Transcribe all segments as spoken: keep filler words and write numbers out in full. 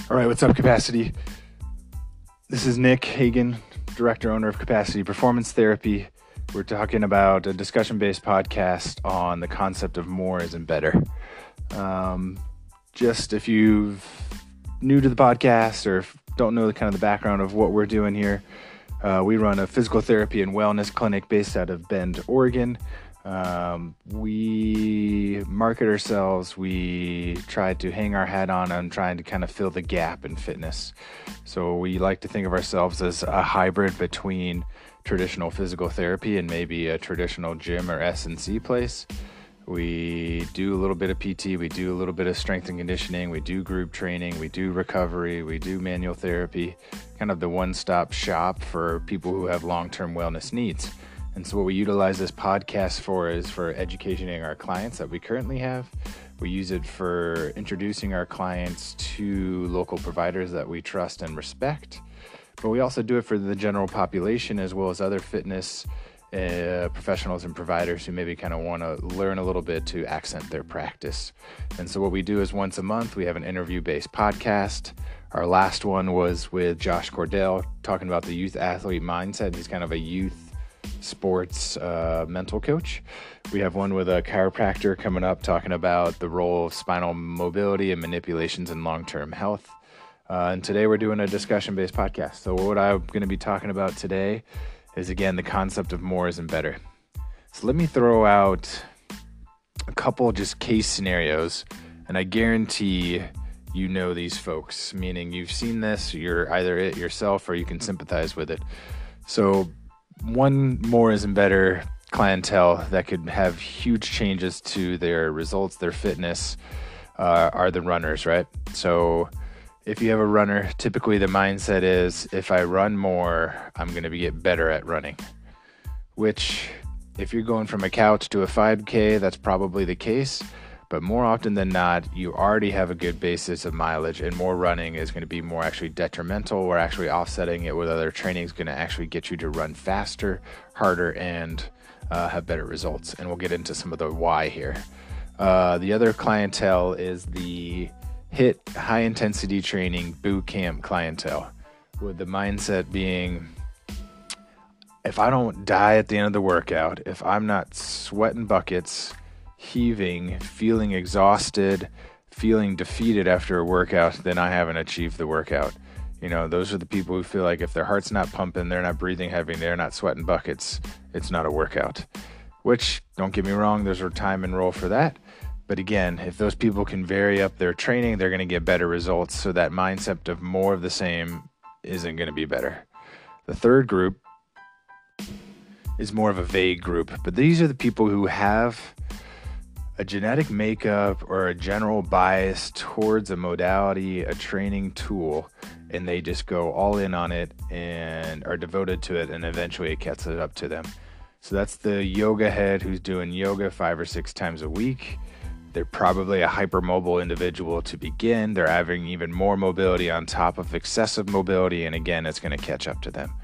All right, what's up, Capacity? This is Nick Hagan, director, owner of Capacity Performance Therapy. We're talking about a discussion-based podcast on the concept of more isn't better. Um, just if you're new to the podcast or don't know the kind of the background of what we're doing here, uh, we run a physical therapy and wellness clinic based out of Bend, Oregon. Um, we market ourselves. We try to hang our hat on on trying to kind of fill the gap in fitness. So we like to think of ourselves as a hybrid between traditional physical therapy and maybe a traditional gym or S and C place. We do a little bit of P T, we do a little bit of strength and conditioning, we do group training, we do recovery, we do manual therapy, kind of the one-stop shop for people who have long-term wellness needs. And so what we utilize this podcast for is for educating our clients that we currently have. We use it for introducing our clients to local providers that we trust and respect. But we also do it for the general population as well as other fitness uh, professionals and providers who maybe kind of want to learn a little bit to accent their practice. And so what we do is once a month, we have an interview-based podcast. Our last one was with Josh Cordell talking about the youth athlete mindset. He's kind of a youth sports uh, mental coach. We have one with a chiropractor coming up talking about the role of spinal mobility and manipulations in long-term health. Uh, and today we're doing a discussion-based podcast. So what I'm going to be talking about today is, again, the concept of more isn't better. So let me throw out a couple just case scenarios, and I guarantee you know these folks, meaning you've seen this, you're either it yourself or you can sympathize with it. So one more isn't better clientele that could have huge changes to their results, their fitness, uh, are the runners, right? So if you have a runner, typically the mindset is, if I run more, I'm going to get better at running. Which, if you're going from a couch to a five K, that's probably the case. But more often than not, you already have a good basis of mileage, and more running is going to be more actually detrimental, or actually offsetting it with other training is going to actually get you to run faster, harder, and uh, have better results. And we'll get into some of the why here. Uh, the other clientele is the HIIT, high intensity training boot camp clientele, with the mindset being, if I don't die at the end of the workout, if I'm not sweating buckets, heaving, feeling exhausted, feeling defeated after a workout, then I haven't achieved the workout. You know, those are the people who feel like if their heart's not pumping, they're not breathing heavy, they're not sweating buckets, it's not a workout. Which, don't get me wrong, there's a time and role for that. But again, if those people can vary up their training, they're going to get better results. So that mindset of more of the same isn't going to be better. The third group is more of a vague group, but these are the people who have a genetic makeup or a general bias towards a modality, a training tool, and they just go all in on it and are devoted to it, and eventually it gets it up to them. So that's the yoga head who's doing yoga five or six times a week. They're probably a hypermobile individual to begin. They're having even more mobility on top of excessive mobility, and again, it's going to catch up to them.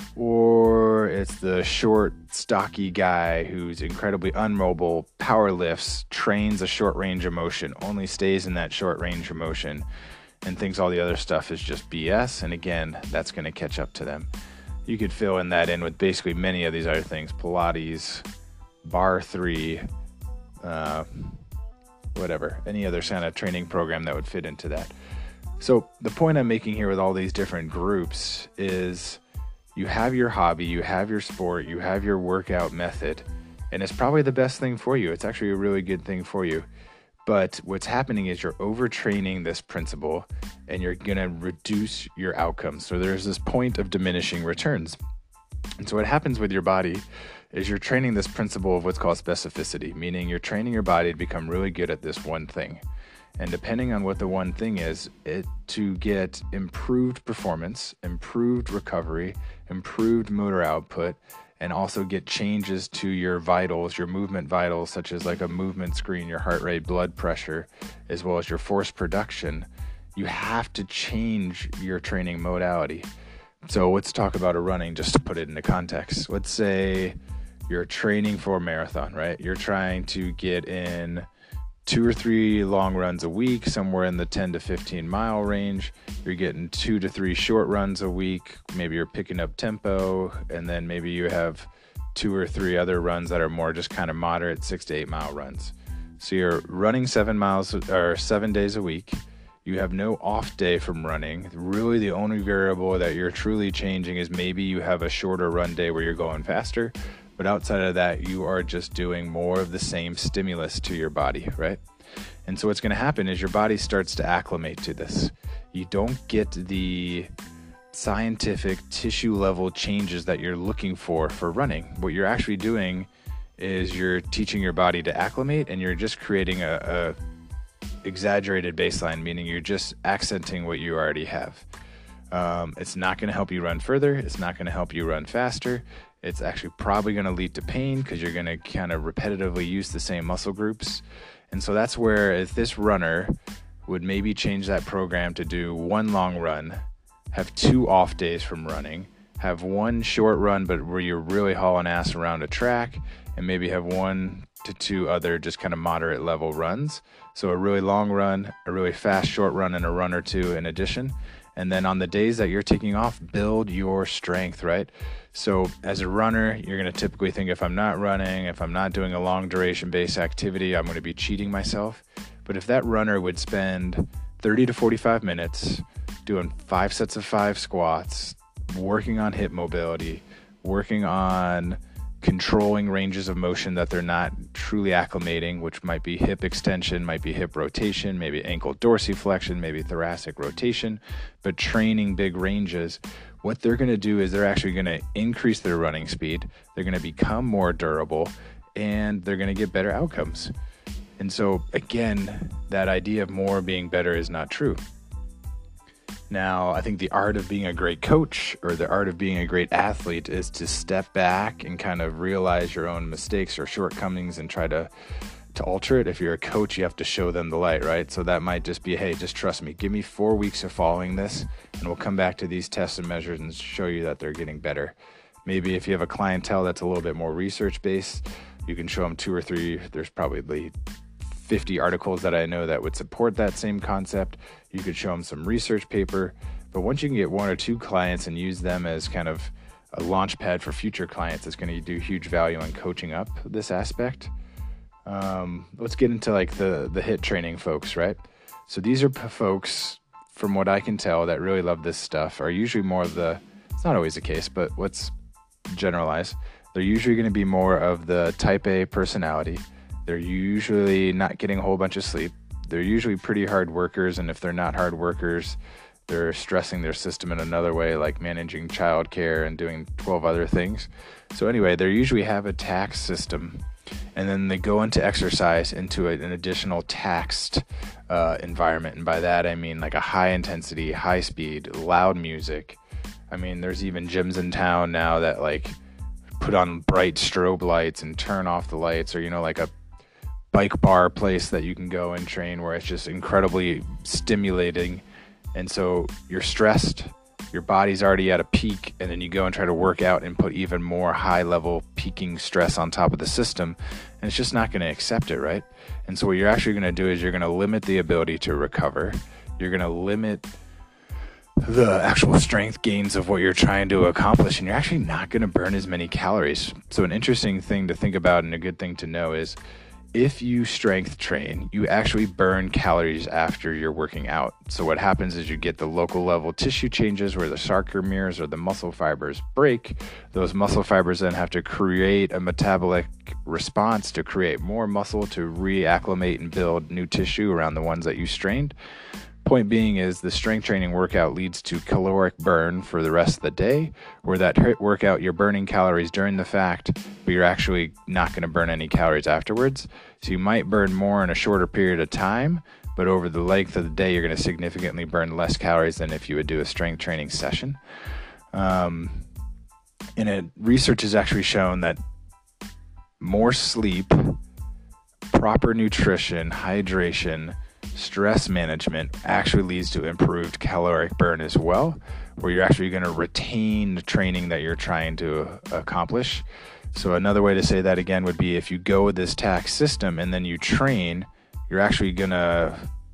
Or it's the short, stocky guy who's incredibly unmobile, power lifts, trains a short range of motion, only stays in that short range of motion, and thinks all the other stuff is just B S. And again, that's going to catch up to them. You could fill in that in with basically many of these other things: Pilates, Bar three, uh, whatever, any other kind of training program that would fit into that. So the point I'm making here with all these different groups is, you have your hobby, you have your sport, you have your workout method, and it's probably the best thing for you. It's actually a really good thing for you. But what's happening is you're overtraining this principle, and you're going to reduce your outcomes. So there's this point of diminishing returns. And so what happens with your body is you're training this principle of what's called specificity, meaning you're training your body to become really good at this one thing. And depending on what the one thing is, it to get improved performance, improved recovery, improved motor output, and also get changes to your vitals, your movement vitals, such as like a movement screen, your heart rate, blood pressure, as well as your force production, you have to change your training modality. So let's talk about a running, just to put it into context. Let's say you're training for a marathon, right? You're trying to get in two or three long runs a week, somewhere in the ten to fifteen mile range. You're getting two to three short runs a week. Maybe you're picking up tempo, and then maybe you have two or three other runs that are more just kind of moderate six to eight mile runs. So you're running seven miles or seven days a week. You have no off day from running. Really, the only variable that you're truly changing is maybe you have a shorter run day where you're going faster. But outside of that, you are just doing more of the same stimulus to your body, right? And so what's going to happen is your body starts to acclimate to this. You don't get the scientific tissue level changes that you're looking for for running. What you're actually doing is you're teaching your body to acclimate, and you're just creating a, a exaggerated baseline, meaning you're just accenting what you already have. Um, it's not going to help you run further. It's not going to help you run faster. It's actually probably going to lead to pain because you're going to kind of repetitively use the same muscle groups. And so that's where if this runner would maybe change that program to do one long run, have two off days from running, have one short run but where you're really hauling ass around a track, and maybe have one to two other just kind of moderate level runs. So a really long run, a really fast short run, and a run or two in addition. And then on the days that you're taking off, build your strength, right? So as a runner, you're going to typically think, if I'm not running, if I'm not doing a long duration based activity, I'm going to be cheating myself. But if that runner would spend thirty to forty-five minutes doing five sets of five squats, working on hip mobility, working on controlling ranges of motion that they're not truly acclimating, which might be hip extension, might be hip rotation, maybe ankle dorsiflexion, maybe thoracic rotation, but training big ranges, what they're going to do is they're actually going to increase their running speed, they're going to become more durable, and they're going to get better outcomes. And so again, that idea of more being better is not true. Now, I think the art of being a great coach or the art of being a great athlete is to step back and kind of realize your own mistakes or shortcomings and try to, to alter it. If you're a coach, you have to show them the light, right? So that might just be, hey, just trust me. Give me four weeks of following this, and we'll come back to these tests and measures and show you that they're getting better. Maybe if you have a clientele that's a little bit more research-based, you can show them two or three. There's probably fifty articles that I know that would support that same concept. You could show them some research paper, but once you can get one or two clients and use them as kind of a launch pad for future clients, it's going to do huge value in coaching up this aspect. Um, let's get into like the, the HIIT training folks, right? So these are p- folks, from what I can tell, that really love this stuff, are usually more of the, it's not always the case, but let's generalize. They're usually going to be more of the type A personality. They're usually not getting a whole bunch of sleep. They're usually pretty hard workers, and if they're not hard workers, they're stressing their system in another way, like managing childcare and doing twelve other things. So anyway, they usually have a tax system, and then they go into exercise into a, an additional taxed uh, environment. And by that, I mean like a high intensity, high speed, loud music. I mean, there's even gyms in town now that like put on bright strobe lights and turn off the lights, or, you know, like a bike bar place that you can go and train where it's just incredibly stimulating. And so you're stressed, your body's already at a peak, and then you go and try to work out and put even more high level peaking stress on top of the system, and it's just not going to accept it, right? And so what you're actually going to do is you're going to limit the ability to recover. You're going to limit the actual strength gains of what you're trying to accomplish, and you're actually not going to burn as many calories. So an interesting thing to think about and a good thing to know is if you strength train, you actually burn calories after you're working out. So what happens is you get the local level tissue changes where the sarcomeres or the muscle fibers break. Those muscle fibers then have to create a metabolic response to create more muscle to reacclimate and build new tissue around the ones that you strained. Point being is the strength training workout leads to caloric burn for the rest of the day, where that HIIT workout, you're burning calories during the fact, but you're actually not going to burn any calories afterwards. So you might burn more in a shorter period of time, but over the length of the day, you're going to significantly burn less calories than if you would do a strength training session. Um, and it, research has actually shown that more sleep, proper nutrition, hydration, stress management actually leads to improved caloric burn as well, where you're actually going to retain the training that you're trying to accomplish. So another way to say that again would be if you go with this tax system and then you train, you're actually going to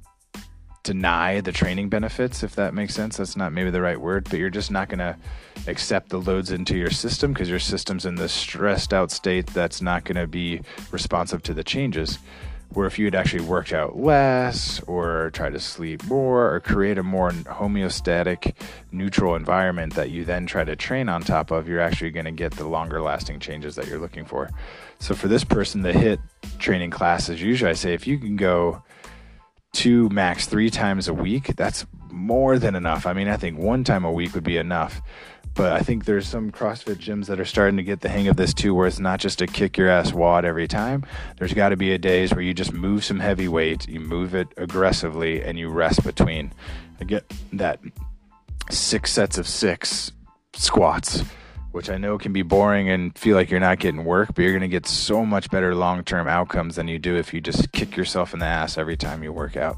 deny the training benefits, if that makes sense. That's not maybe the right word, but you're just not going to accept the loads into your system because your system's in this stressed out state that's not going to be responsive to the changes. Where if you had actually worked out less or try to sleep more or create a more homeostatic, neutral environment that you then try to train on top of, you're actually going to get the longer lasting changes that you're looking for. So for this person, the HIIT training classes, usually I say if you can go two, max three times a week, that's more than enough. I mean, I think one time a week would be enough. But I think there's some CrossFit gyms that are starting to get the hang of this too, where it's not just a kick your ass W O D every time. There's got to be a days where you just move some heavy weight, you move it aggressively, and you rest between. I get that six sets of six squats, which I know can be boring and feel like you're not getting work, but you're going to get so much better long-term outcomes than you do if you just kick yourself in the ass every time you work out.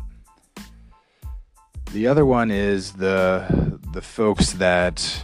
The other one is the the folks that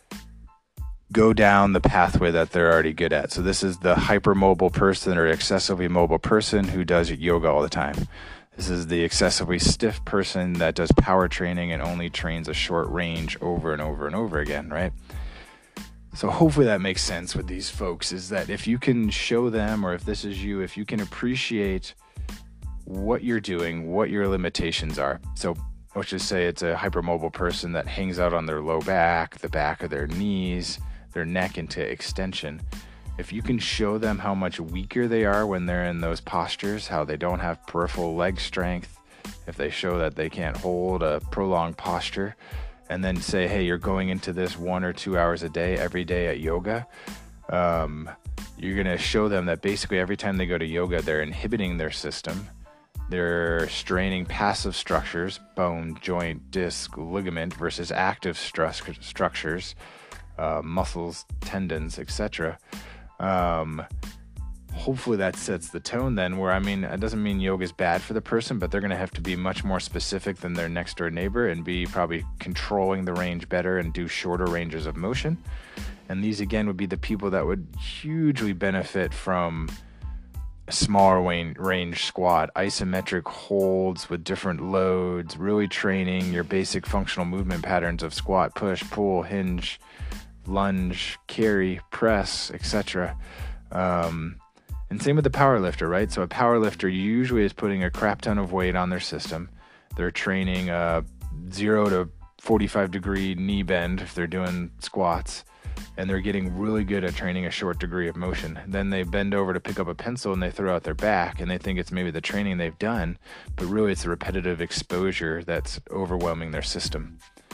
go down the pathway that they're already good at. So this is the hypermobile person or excessively mobile person who does yoga all the time. This is the excessively stiff person that does power training and only trains a short range over and over and over again, right? So hopefully that makes sense with these folks, is that if you can show them, or if this is you, if you can appreciate what you're doing, what your limitations are. So let's just say it's a hypermobile person that hangs out on their low back, the back of their knees, their neck into extension. If you can show them how much weaker they are when they're in those postures, how they don't have peripheral leg strength, if they show that they can't hold a prolonged posture, and then say, hey, you're going into this one or two hours a day, every day at yoga, um, you're going to show them that basically every time they go to yoga, they're inhibiting their system. They're straining passive structures, bone, joint, disc, ligament, versus active stress structures, uh, muscles, tendons, et cetera. Um, hopefully that sets the tone then, where, I mean, it doesn't mean yoga is bad for the person, but they're going to have to be much more specific than their next door neighbor and be probably controlling the range better and do shorter ranges of motion. And these, again, would be the people that would hugely benefit from a smaller range squat, isometric holds with different loads, really training your basic functional movement patterns of squat, push, pull, hinge, lunge, carry, press, et cetera. Um, and same with the power lifter, right? So a power lifter usually is putting a crap ton of weight on their system. They're training a zero to forty-five degree knee bend if they're doing squats, and they're getting really good at training a short degree of motion. Then they bend over to pick up a pencil and they throw out their back, and they think it's maybe the training they've done, but really it's the repetitive exposure that's overwhelming their system.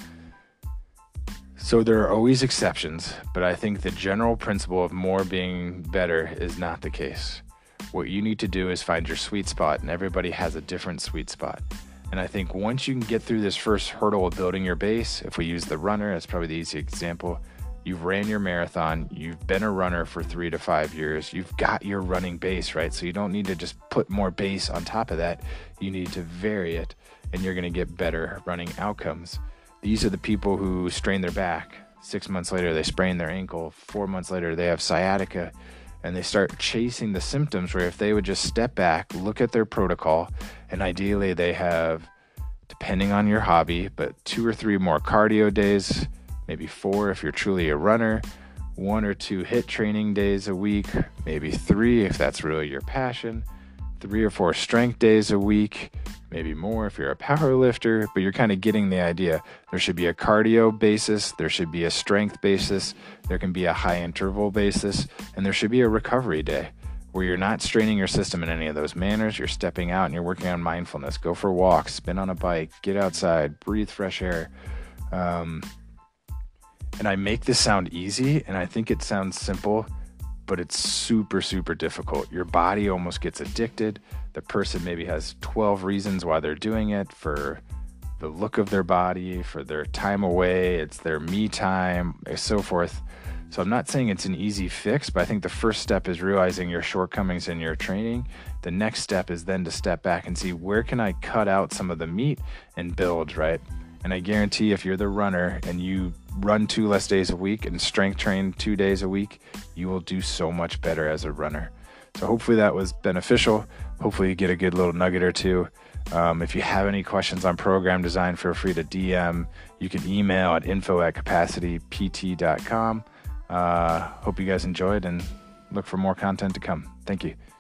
So there are always exceptions, but I think the general principle of more being better is not the case. What you need to do is find your sweet spot, and everybody has a different sweet spot. And I think once you can get through this first hurdle of building your base, if we use the runner, that's probably the easy example. You've ran your marathon, you've been a runner for three to five years, you've got your running base, right? So you don't need to just put more base on top of that. You need to vary it, and you're going to get better running outcomes. These are the people who strain their back. Six months later, they sprain their ankle. Four months later, they have sciatica, and they start chasing the symptoms, where if they would just step back, look at their protocol, and ideally they have, depending on your hobby, but two or three more cardio days, maybe four if you're truly a runner, one or two HIIT training days a week, maybe three if that's really your passion, three or four strength days a week, maybe more if you're a power lifter, but you're kind of getting the idea. There should be a cardio basis, there should be a strength basis, there can be a high interval basis, and there should be a recovery day where you're not straining your system in any of those manners. You're stepping out and you're working on mindfulness. Go for walks, spin on a bike, get outside, breathe fresh air. Um, and I make this sound easy, and I think it sounds simple, but it's super, super difficult. Your body almost gets addicted. The person maybe has twelve reasons why they're doing it, for the look of their body, for their time away, it's their me time, and so forth. So I'm not saying it's an easy fix, but I think the first step is realizing your shortcomings in your training. The next step is then to step back and see, where can I cut out some of the meat and build, right? And I guarantee if you're the runner and you run two less days a week and strength train two days a week, you will do so much better as a runner. So hopefully that was beneficial. Hopefully you get a good little nugget or two. Um, if you have any questions on program design, feel free to D M. You can email at info at capacity p t dot com. Uh, hope you guys enjoyed and look for more content to come. Thank you.